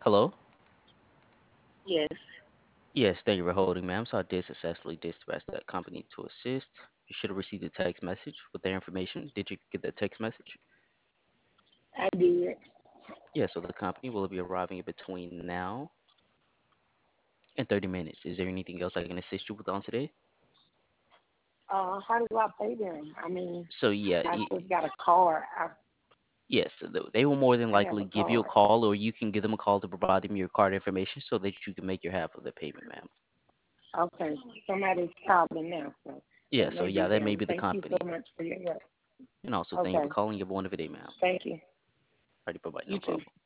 Hello? Yes, Yes, thank you for holding, ma'am. So I did successfully dispatch that company to assist. You should have received a text message with their information. Did you get that text message? I did. Yeah, so the company will be arriving between now and 30 minutes. Is there anything else I can assist you with on today? How do I pay them? I mean, So yeah, I just got a card. yes, they will more than I have likely a give you a card. call, or you can give them a call to provide them your card information so that you can make your half of the payment, ma'am. Okay, somebody's calling now, so Yeah, that so may yeah, be that may them. be the Thank you company. so much for your help. And also, thank you for Okay, calling. You have a wonderful day, ma'am. thank you. Alrighty, bye bye. No You too. problem.